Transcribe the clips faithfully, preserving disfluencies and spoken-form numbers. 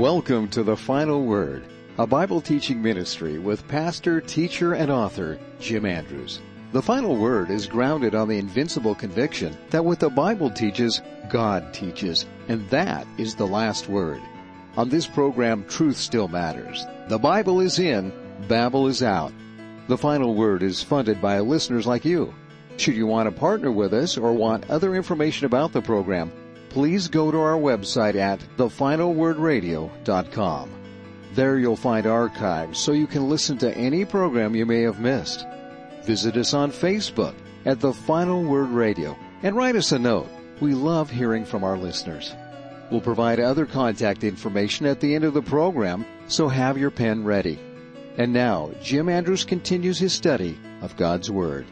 Welcome to The Final Word, a Bible teaching ministry with pastor, teacher, and author Jim Andrews. The Final Word is grounded on the invincible conviction that what the Bible teaches, God teaches, and that is the last word. On this program, truth still matters. The Bible is in, Babel is out. The Final Word is funded by listeners like you. Should you want to partner with us or want other information about the program, please go to our website at the final word radio dot com. There you'll find archives so you can listen to any program you may have missed. Visit us on Facebook at The Final Word Radio and write us a note. We love hearing from our listeners. We'll provide other contact information at the end of the program, so have your pen ready. And now, Jim Andrews continues his study of God's Word.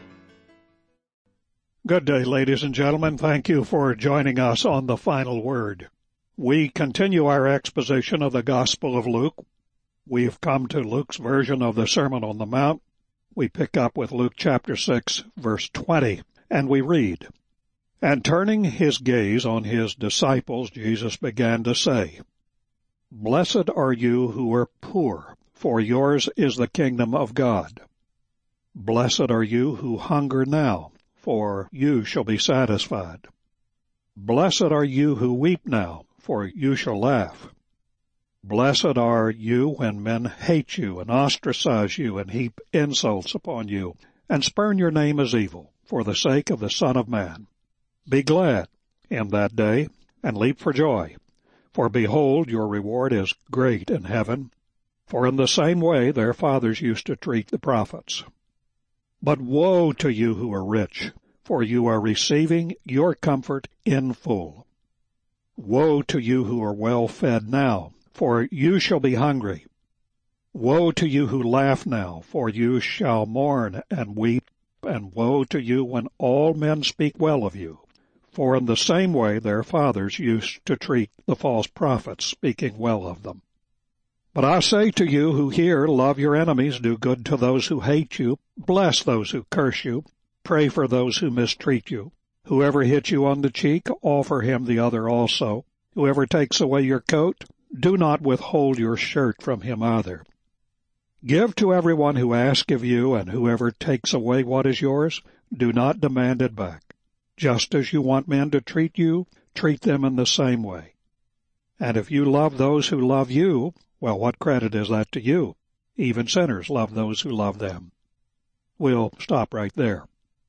Good day, ladies and gentlemen. Thank you for joining us on The Final Word. We continue our exposition of the Gospel of Luke. We've come to Luke's version of the Sermon on the Mount. We pick up with Luke chapter six, verse twenty, and we read, "And turning his gaze on his disciples, Jesus began to say, 'Blessed are you who are poor, for yours is the kingdom of God. Blessed are you who hunger now, for you shall be satisfied. Blessed are you who weep now, for you shall laugh. Blessed are you when men hate you and ostracize you and heap insults upon you and spurn your name as evil for the sake of the Son of Man. Be glad in that day and leap for joy, for behold, your reward is great in heaven, for in the same way their fathers used to treat the prophets. But woe to you who are rich, for you are receiving your comfort in full. Woe to you who are well fed now, for you shall be hungry. Woe to you who laugh now, for you shall mourn and weep, and woe to you when all men speak well of you, for in the same way their fathers used to treat the false prophets, speaking well of them. But I say to you who hear, love your enemies, do good to those who hate you, bless those who curse you, pray for those who mistreat you. Whoever hits you on the cheek, offer him the other also. Whoever takes away your coat, do not withhold your shirt from him either. Give to everyone who asks of you, and whoever takes away what is yours, do not demand it back. Just as you want men to treat you, treat them in the same way. And if you love those who love you, well, what credit is that to you? Even sinners love those who love them." We'll stop right there.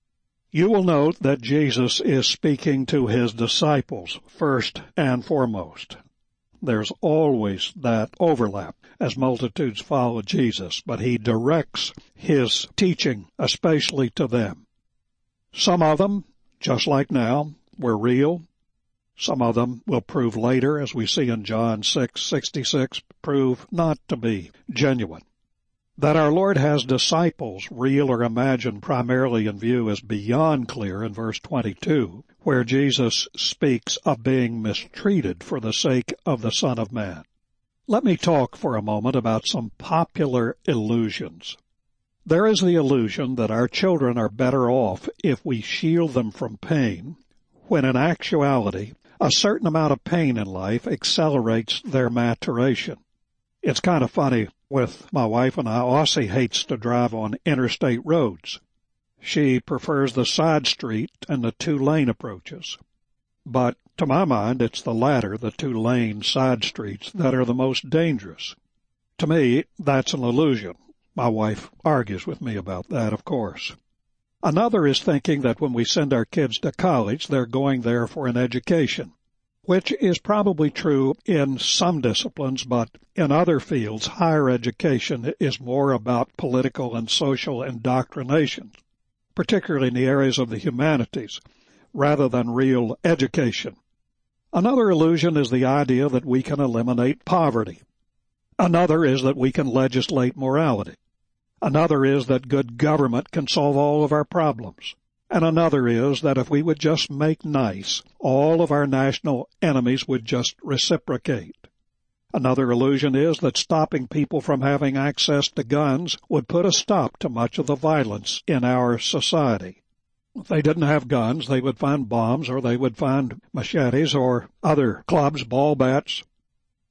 You will note that Jesus is speaking to his disciples first and foremost. There's always that overlap as multitudes follow Jesus, but he directs his teaching especially to them. Some of them, just like now, were real. Some of them will prove later, as we see in John six sixty-six, prove not to be genuine. That our Lord has disciples, real or imagined, primarily in view is beyond clear in verse twenty-two, where Jesus speaks of being mistreated for the sake of the Son of Man. Let me talk for a moment about some popular illusions. There is the illusion that our children are better off if we shield them from pain, when in actuality, a certain amount of pain in life accelerates their maturation. It's kind of funny with my wife and I. Aussie hates to drive on interstate roads. She prefers the side street and the two-lane approaches. But to my mind, it's the latter, the two-lane side streets, that are the most dangerous. To me, that's an illusion. My wife argues with me about that, of course. Another is thinking that when we send our kids to college, they're going there for an education, which is probably true in some disciplines, but in other fields, higher education is more about political and social indoctrination, particularly in the areas of the humanities, rather than real education. Another illusion is the idea that we can eliminate poverty. Another is that we can legislate morality. Another is that good government can solve all of our problems. And another is that if we would just make nice, all of our national enemies would just reciprocate. Another illusion is that stopping people from having access to guns would put a stop to much of the violence in our society. If they didn't have guns, they would find bombs, or they would find machetes or other clubs, ball bats.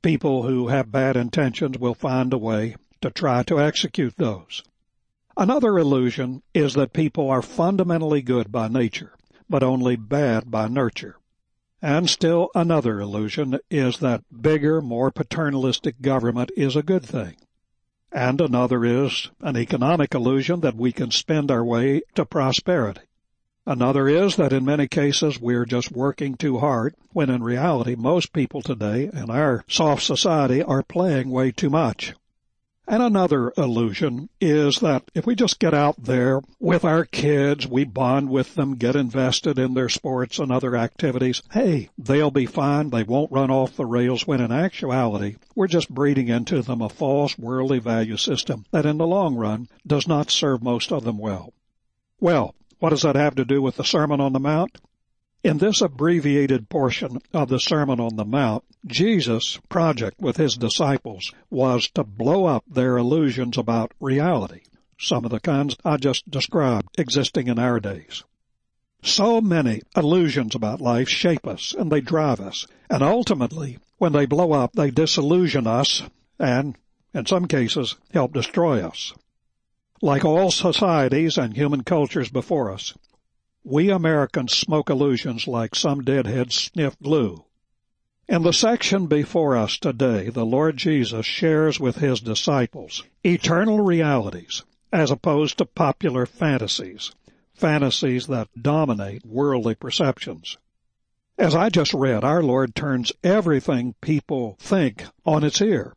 People who have bad intentions will find a way to try to execute those. Another illusion is that people are fundamentally good by nature, but only bad by nurture. And still another illusion is that bigger, more paternalistic government is a good thing. And another is an economic illusion that we can spend our way to prosperity. Another is that in many cases we're just working too hard, when in reality most people today in our soft society are playing way too much. And another illusion is that if we just get out there with our kids, we bond with them, get invested in their sports and other activities, hey, they'll be fine, they won't run off the rails, when in actuality, we're just breeding into them a false worldly value system that in the long run does not serve most of them well. Well, what does that have to do with the Sermon on the Mount? In this abbreviated portion of the Sermon on the Mount, Jesus' project with his disciples was to blow up their illusions about reality, some of the kinds I just described existing in our days. So many illusions about life shape us and they drive us, and ultimately, when they blow up, they disillusion us and, in some cases, help destroy us. Like all societies and human cultures before us, we Americans smoke illusions like some deadheads sniff glue. In the section before us today, the Lord Jesus shares with his disciples eternal realities as opposed to popular fantasies, fantasies that dominate worldly perceptions. As I just read, our Lord turns everything people think on its ear.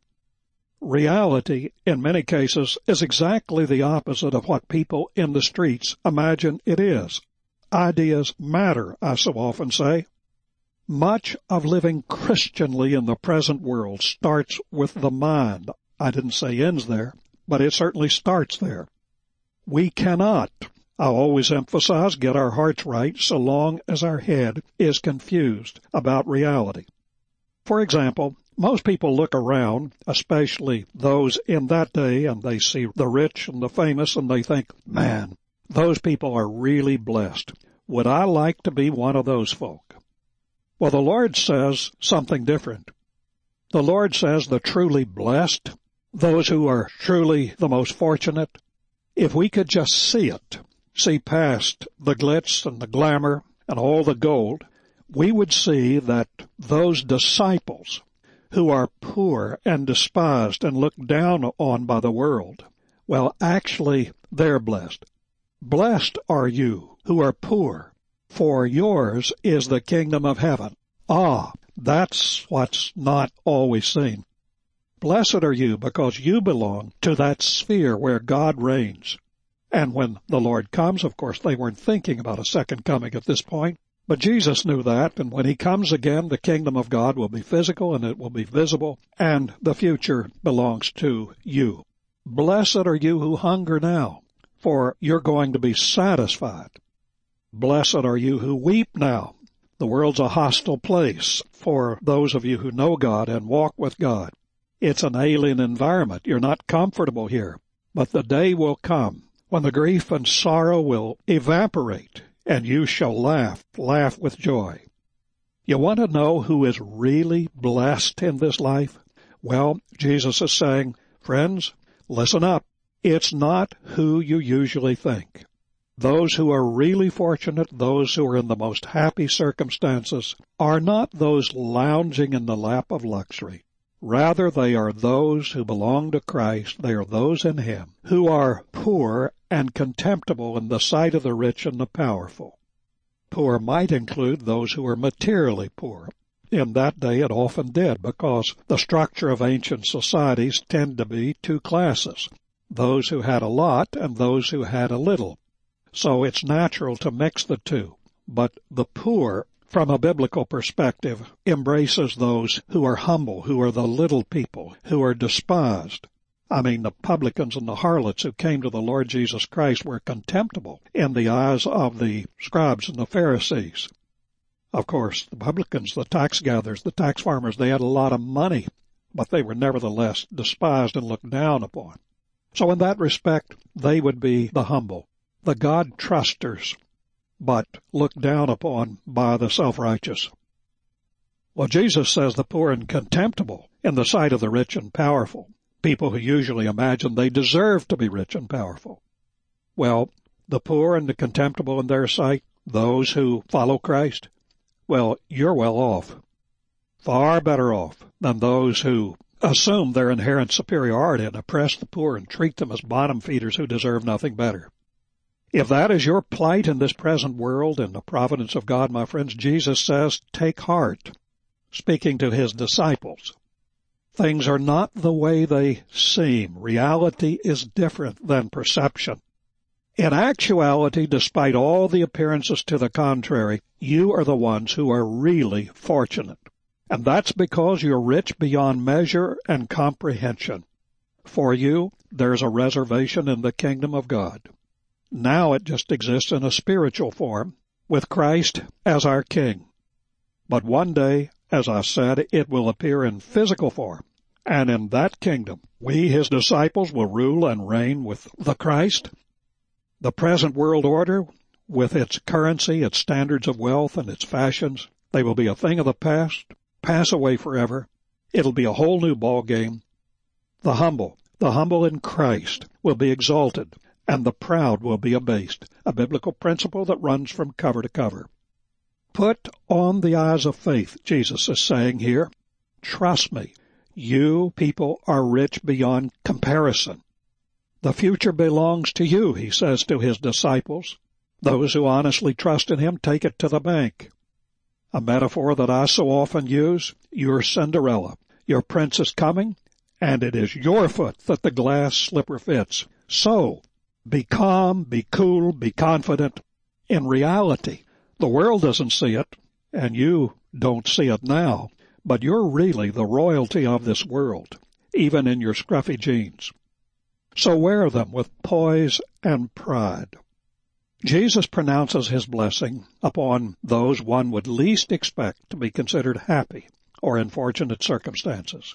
Reality, in many cases, is exactly the opposite of what people in the streets imagine it is. Ideas matter, I so often say. Much of living Christianly in the present world starts with the mind. I didn't say ends there, but it certainly starts there. We cannot, I always emphasize, get our hearts right so long as our head is confused about reality. For example, most people look around, especially those in that day, and they see the rich and the famous, and they think, man, those people are really blessed. Would I like to be one of those folk? Well, the Lord says something different. The Lord says the truly blessed, those who are truly the most fortunate, if we could just see it, see past the glitz and the glamour and all the gold, we would see that those disciples who are poor and despised and looked down on by the world, well, actually, they're blessed. Blessed are you who are poor, for yours is the kingdom of heaven. Ah, that's what's not always seen. Blessed are you because you belong to that sphere where God reigns. And when the Lord comes, of course, they weren't thinking about a second coming at this point, but Jesus knew that, and when he comes again, the kingdom of God will be physical and it will be visible, and the future belongs to you. Blessed are you who hunger now, for you're going to be satisfied. Blessed are you who weep now. The world's a hostile place for those of you who know God and walk with God. It's an alien environment. You're not comfortable here. But the day will come when the grief and sorrow will evaporate, and you shall laugh, laugh with joy. You want to know who is really blessed in this life? Well, Jesus is saying, friends, listen up. It's not who you usually think. Those who are really fortunate, those who are in the most happy circumstances, are not those lounging in the lap of luxury. Rather, they are those who belong to Christ. They are those in him who are poor and contemptible in the sight of the rich and the powerful. Poor might include those who are materially poor. In that day it often did, because the structure of ancient societies tend to be two classes, those who had a lot and those who had a little. So it's natural to mix the two. But the poor, from a biblical perspective, embraces those who are humble, who are the little people, who are despised. I mean, the publicans and the harlots who came to the Lord Jesus Christ were contemptible in the eyes of the scribes and the Pharisees. Of course, the publicans, the tax gatherers, the tax farmers, they had a lot of money, but they were nevertheless despised and looked down upon. So in that respect, they would be the humble, the God-trusters, but looked down upon by the self-righteous. Well, Jesus says the poor and contemptible in the sight of the rich and powerful, people who usually imagine they deserve to be rich and powerful. Well, the poor and the contemptible in their sight, those who follow Christ, well, you're well off, far better off than those who assume their inherent superiority and oppress the poor and treat them as bottom feeders who deserve nothing better. If that is your plight in this present world, in the providence of God, my friends, Jesus says, take heart, speaking to his disciples. Things are not the way they seem. Reality is different than perception. In actuality, despite all the appearances to the contrary, you are the ones who are really fortunate. And that's because you're rich beyond measure and comprehension. For you, there's a reservation in the kingdom of God. Now it just exists in a spiritual form, with Christ as our King. But one day, as I said, it will appear in physical form. And in that kingdom, we, his disciples, will rule and reign with the Christ. The present world order, with its currency, its standards of wealth, and its fashions, they will be a thing of the past, pass away forever. It'll be a whole new ball game. The humble, the humble in Christ, will be exalted, and the proud will be abased, a biblical principle that runs from cover to cover. Put on the eyes of faith, Jesus is saying here. Trust me, you people are rich beyond comparison. The future belongs to you, he says to his disciples. Those who honestly trust in him take it to the bank. A metaphor that I so often use, you're Cinderella. Your prince is coming, and it is your foot that the glass slipper fits. So, be calm, be cool, be confident. In reality, the world doesn't see it, and you don't see it now, but you're really the royalty of this world, even in your scruffy jeans. So wear them with poise and pride. Jesus pronounces his blessing upon those one would least expect to be considered happy or in fortunate circumstances.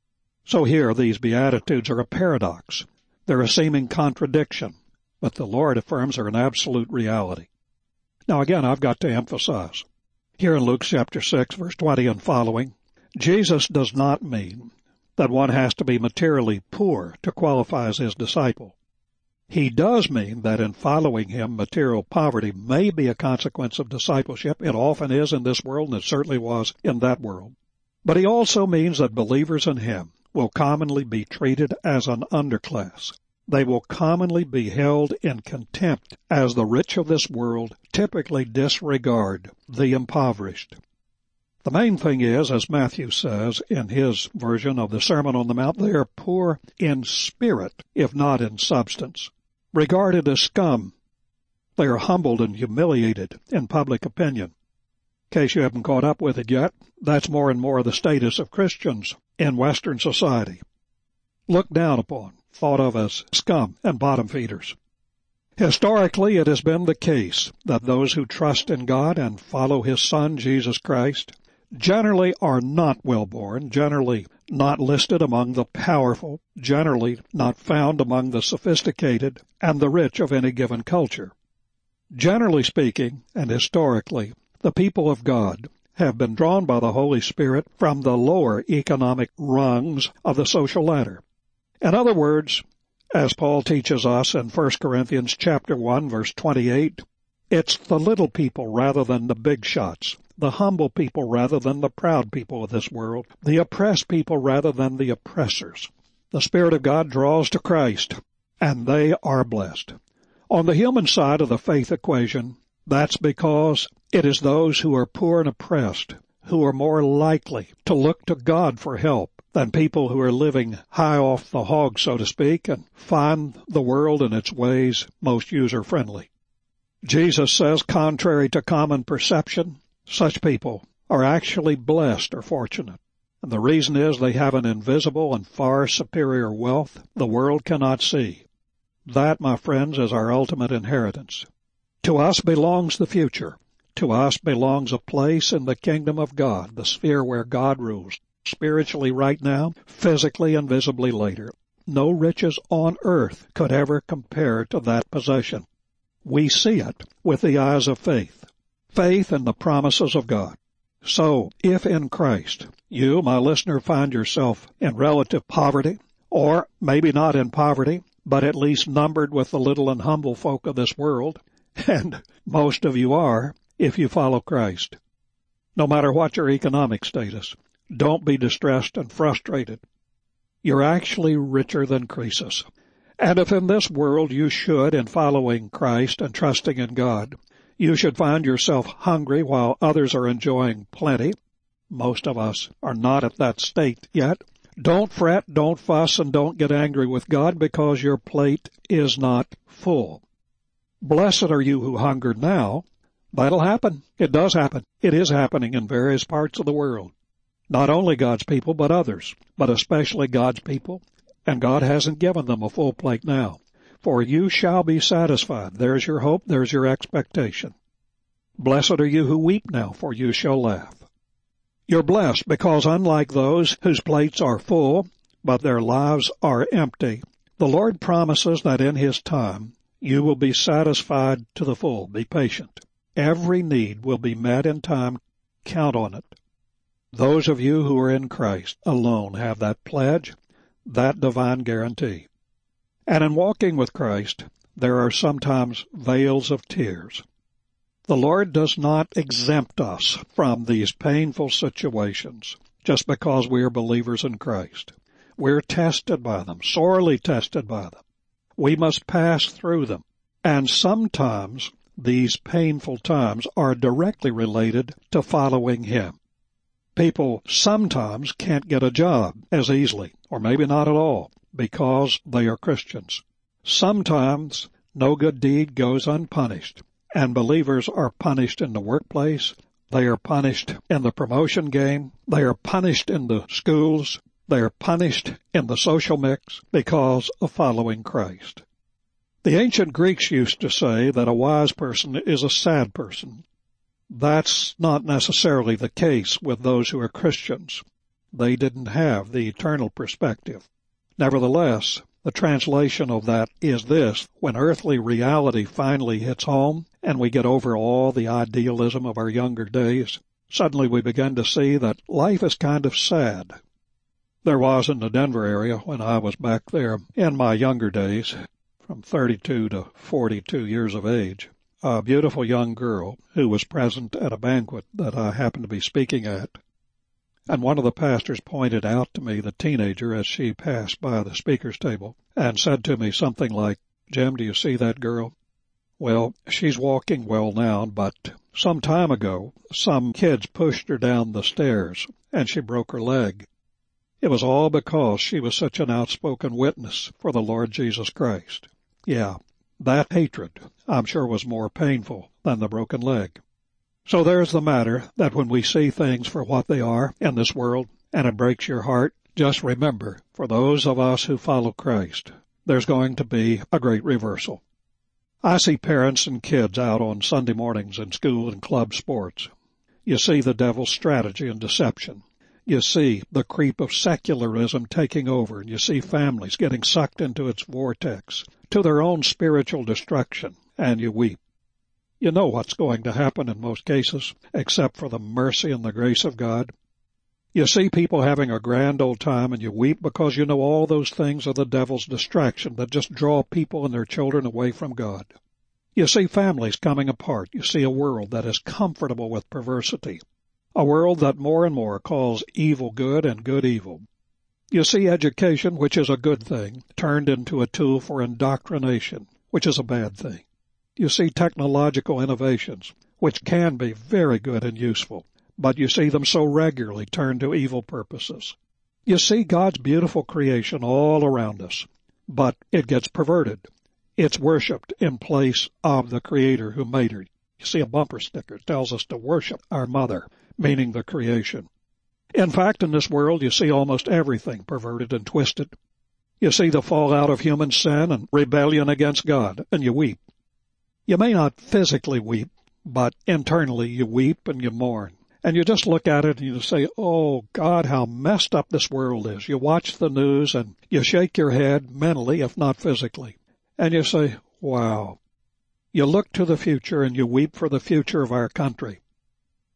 So here these Beatitudes are a paradox. They're a seeming contradiction, but the Lord affirms they're an absolute reality. Now again, I've got to emphasize, here in Luke chapter six, verse twenty and following, Jesus does not mean that one has to be materially poor to qualify as his disciple. He does mean that in following him, material poverty may be a consequence of discipleship. It often is in this world, and it certainly was in that world. But he also means that believers in him will commonly be treated as an underclass. They will commonly be held in contempt as the rich of this world typically disregard the impoverished. The main thing is, as Matthew says in his version of the Sermon on the Mount, they are poor in spirit, if not in substance. Regarded as scum, they are humbled and humiliated in public opinion. In case you haven't caught up with it yet, that's more and more the status of Christians in Western society. Looked down upon, thought of as scum and bottom feeders. Historically, it has been the case that those who trust in God and follow his Son, Jesus Christ, generally are not well-born, generally not listed among the powerful, generally not found among the sophisticated and the rich of any given culture. Generally speaking, and historically, the people of God have been drawn by the Holy Spirit from the lower economic rungs of the social ladder. In other words, as Paul teaches us in First Corinthians chapter one, verse twenty-eight, it's the little people rather than the big shots, the humble people rather than the proud people of this world, the oppressed people rather than the oppressors. The Spirit of God draws to Christ, and they are blessed. On the human side of the faith equation, that's because it is those who are poor and oppressed who are more likely to look to God for help than people who are living high off the hog, so to speak, and find the world and its ways most user-friendly. Jesus says, contrary to common perception, such people are actually blessed or fortunate. And the reason is they have an invisible and far superior wealth the world cannot see. That, my friends, is our ultimate inheritance. To us belongs the future. To us belongs a place in the kingdom of God, the sphere where God rules, spiritually right now, physically and visibly later. No riches on earth could ever compare to that possession. We see it with the eyes of faith. Faith in the promises of God. So, if in Christ you, my listener, find yourself in relative poverty, or maybe not in poverty, but at least numbered with the little and humble folk of this world, and most of you are if you follow Christ. No matter what your economic status, don't be distressed and frustrated. You're actually richer than Croesus. And if in this world you should, in following Christ and trusting in God, you should find yourself hungry while others are enjoying plenty, most of us are not at that state yet, don't fret, don't fuss, and don't get angry with God because your plate is not full. Blessed are you who hunger now. That'll happen. It does happen. It is happening in various parts of the world. Not only God's people, but others, but especially God's people. And God hasn't given them a full plate now. For you shall be satisfied. There's your hope. There's your expectation. Blessed are you who weep now, for you shall laugh. You're blessed because unlike those whose plates are full, but their lives are empty, the Lord promises that in His time you will be satisfied to the full. Be patient. Every need will be met in time. Count on it. Those of you who are in Christ alone have that pledge, that divine guarantee. And in walking with Christ, there are sometimes veils of tears. The Lord does not exempt us from these painful situations just because we are believers in Christ. We're tested by them, sorely tested by them. We must pass through them. And sometimes these painful times are directly related to following Him. People sometimes can't get a job as easily, or maybe not at all, because they are Christians. Sometimes no good deed goes unpunished, and believers are punished in the workplace. They are punished in the promotion game. They are punished in the schools. They are punished in the social mix because of following Christ. The ancient Greeks used to say that a wise person is a sad person. That's not necessarily the case with those who are Christians. They didn't have the eternal perspective. Nevertheless, the translation of that is this: when earthly reality finally hits home and we get over all the idealism of our younger days, suddenly we begin to see that life is kind of sad. There was in the Denver area when I was back there in my younger days, from thirty-two to forty-two years of age, a beautiful young girl who was present at a banquet that I happened to be speaking at. And one of the pastors pointed out to me the teenager as she passed by the speaker's table and said to me something like, "Jim, do you see that girl? Well, she's walking well now, but some time ago, some kids pushed her down the stairs and she broke her leg. It was all because she was such an outspoken witness for the Lord Jesus Christ." Yeah, that hatred, I'm sure, was more painful than the broken leg. So there's the matter that when we see things for what they are in this world and it breaks your heart, just remember, for those of us who follow Christ, there's going to be a great reversal. I see parents and kids out on Sunday mornings in school and club sports. You see the devil's strategy and deception. You see the creep of secularism taking over, and you see families getting sucked into its vortex to their own spiritual destruction, and you weep. You know what's going to happen in most cases, except for the mercy and the grace of God. You see people having a grand old time, and you weep because you know all those things are the devil's distraction that just draw people and their children away from God. You see families coming apart. You see a world that is comfortable with perversity, a world that more and more calls evil good and good evil. You see education, which is a good thing, turned into a tool for indoctrination, which is a bad thing. You see technological innovations, which can be very good and useful, but you see them so regularly turned to evil purposes. You see God's beautiful creation all around us, but it gets perverted. It's worshipped in place of the Creator who made her. You see a bumper sticker that tells us to worship our mother, meaning the creation. In fact, in this world, you see almost everything perverted and twisted. You see the fallout of human sin and rebellion against God, and you weep. You may not physically weep, but internally you weep and you mourn. And you just look at it and you say, "Oh, God, how messed up this world is." You watch the news and you shake your head mentally, if not physically. And you say, "Wow." You look to the future and you weep for the future of our country.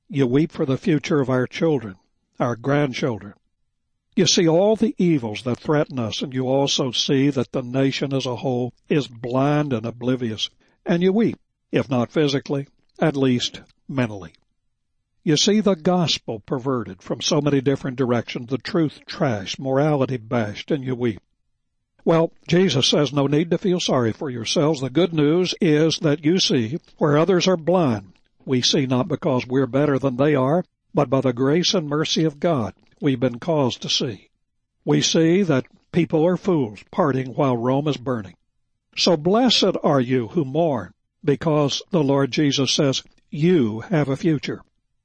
You weep for the future of our children, our grandchildren. You see all the evils that threaten us, and you also see that the nation as a whole is blind and oblivious, and you weep, if not physically, at least mentally. You see the gospel perverted from so many different directions, the truth trashed, morality bashed, and you weep. Well, Jesus says no need to feel sorry for yourselves. The good news is that you see where others are blind. We see not because we're better than they are, but by the grace and mercy of God we've been caused to see. We see that people are fools, parting while Rome is burning. So blessed are you who mourn, because the Lord Jesus says you have a future.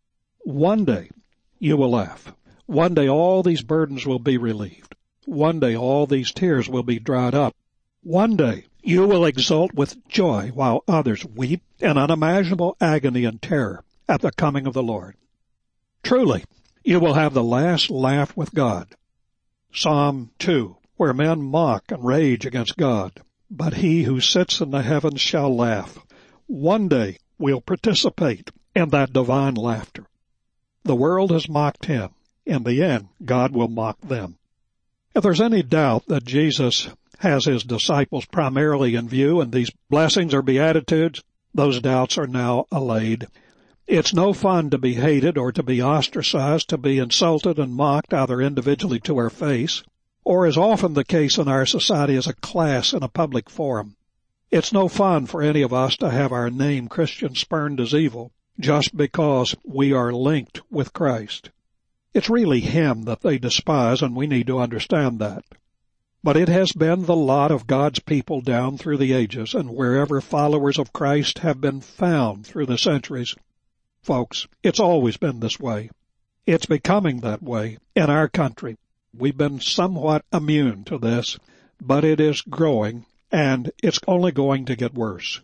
One day you will laugh. One day all these burdens will be relieved. One day all these tears will be dried up. One day you will exult with joy while others weep in unimaginable agony and terror at the coming of the Lord. Truly, you will have the last laugh with God. Psalm two, where men mock and rage against God, but he who sits in the heavens shall laugh. One day we'll participate in that divine laughter. The world has mocked him. In the end, God will mock them. If there's any doubt that Jesus has his disciples primarily in view and these blessings or beatitudes, those doubts are now allayed. It's no fun to be hated or to be ostracized, to be insulted and mocked either individually to our face, or as often the case in our society as a class in a public forum. It's no fun for any of us to have our name Christian spurned as evil just because we are linked with Christ. It's really him that they despise, and we need to understand that. But it has been the lot of God's people down through the ages, and wherever followers of Christ have been found through the centuries. Folks, it's always been this way. It's becoming that way in our country. We've been somewhat immune to this, but it is growing, and it's only going to get worse.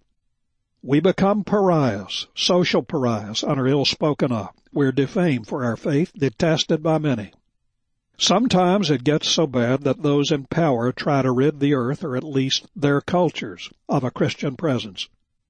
We become pariahs, social pariahs, and are ill spoken of. We're defamed for our faith, detested by many. Sometimes it gets so bad that those in power try to rid the earth, or at least their cultures, of a Christian presence.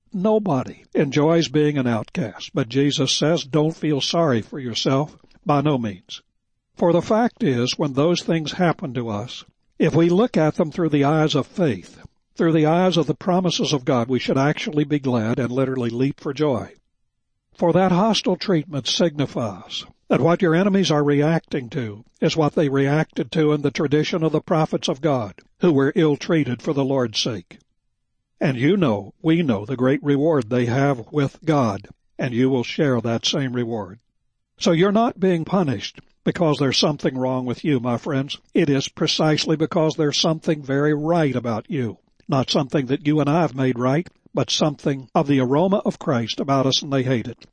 Nobody enjoys being an outcast, but Jesus says don't feel sorry for yourself, by no means. For the fact is, when those things happen to us, if we look at them through the eyes of faith, through the eyes of the promises of God, we should actually be glad and literally leap for joy. For that hostile treatment signifies that what your enemies are reacting to is what they reacted to in the tradition of the prophets of God, who were ill-treated for the Lord's sake. And you know, we know the great reward they have with God, and you will share that same reward. So you're not being punished because there's something wrong with you, my friends. It is precisely because there's something very right about you. Not something that you and I have made right, but something of the aroma of Christ about us, and they hate it.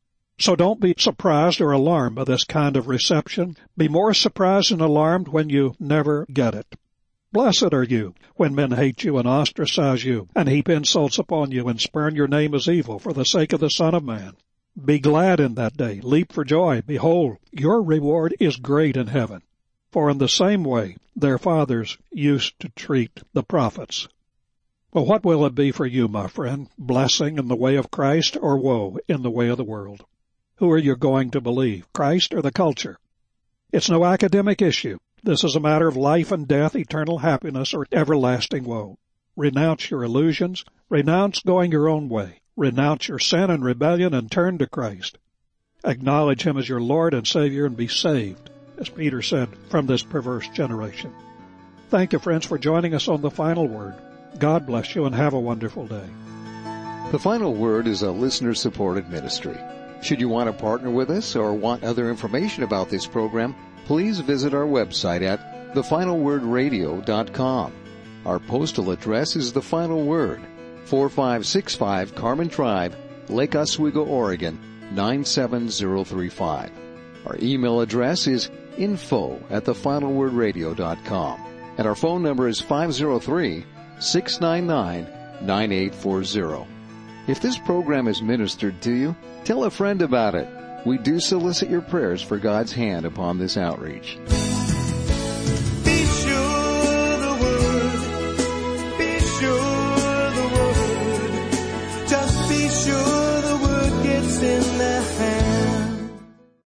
So don't be surprised or alarmed by this kind of reception. Be more surprised and alarmed when you never get it. Blessed are you when men hate you and ostracize you and heap insults upon you and spurn your name as evil for the sake of the Son of Man. Be glad in that day. Leap for joy. Behold, your reward is great in heaven. For in the same way their fathers used to treat the prophets. Well, what will it be for you, my friend? Blessing in the way of Christ, or woe in the way of the world? Who are you going to believe, Christ or the culture? It's no academic issue. This is a matter of life and death, eternal happiness, or everlasting woe. Renounce your illusions. Renounce going your own way. Renounce your sin and rebellion and turn to Christ. Acknowledge him as your Lord and Savior and be saved, as Peter said, from this perverse generation. Thank you, friends, for joining us on The Final Word. God bless you and have a wonderful day. The Final Word is a listener-supported ministry. Should you want to partner with us or want other information about this program, please visit our website at the final word radio dot com. Our postal address is The Final Word, four five six five Carmen Drive, Lake Oswego, Oregon, nine seven zero three five. Our email address is info at the final word radio dot com. And our phone number is five zero three, six nine nine, nine eight four zero. If this program is ministered to you, tell a friend about it. We do solicit your prayers for God's hand upon this outreach.